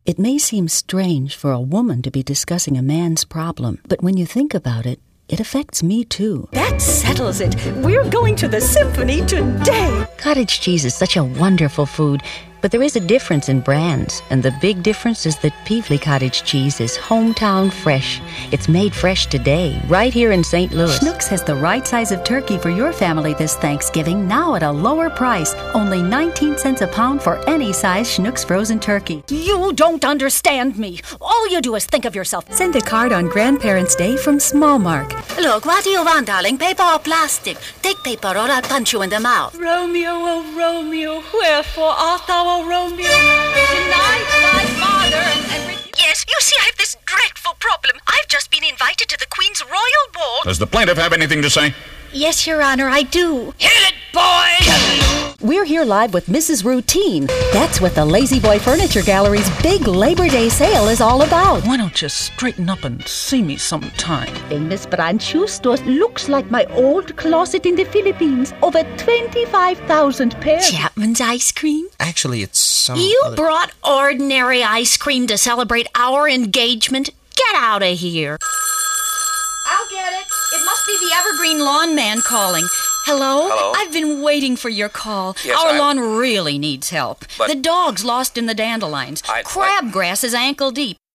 It may seem strange for a woman to be discussing a man's problem, but when you think about it, it affects me too. That settles it. We're going to the symphony today. Cottage cheese is such a wonderful food, but there is a difference in brands, and the big difference is that Peevely Cottage Cheese is hometown fresh. It's made fresh today, right here in St. Louis. Schnucks has the right size of turkey for your family this Thanksgiving, now at a lower price. Only 19 cents a pound for any size Schnucks frozen turkey. You don't understand me. All you do is think of yourself. Send a card on Grandparents' Day from Smallmark. Look, what do you want, darling? Paper or plastic? Take paper or I'll punch you in the mouth. Romeo, oh Romeo, wherefore art thou, O Romeo? Denied thy father and Yes, you see, I have this dreadful problem. I've just been invited to the Queen's Royal Ball. Does the plaintiff have anything to say? Yes, Your Honor, I do. Hit it, boys! We're here live with Mrs. Routine. That's what the Lazy Boy Furniture Gallery's big Labor Day sale is all about. Why don't you straighten up and see me sometime? Famous brand shoe store looks like my old closet in the Philippines. Over 25,000 pairs. Chapman's ice cream? Actually, it's some You other... brought ordinary ice cream to celebrate our engagement? Get out of here. I'll get it. It must be the Evergreen Lawn Man calling. Hello? Hello? I've been waiting for your call. Yes, Our lawn really needs help. But- The dog's lost in the dandelions. I- Crabgrass is ankle deep.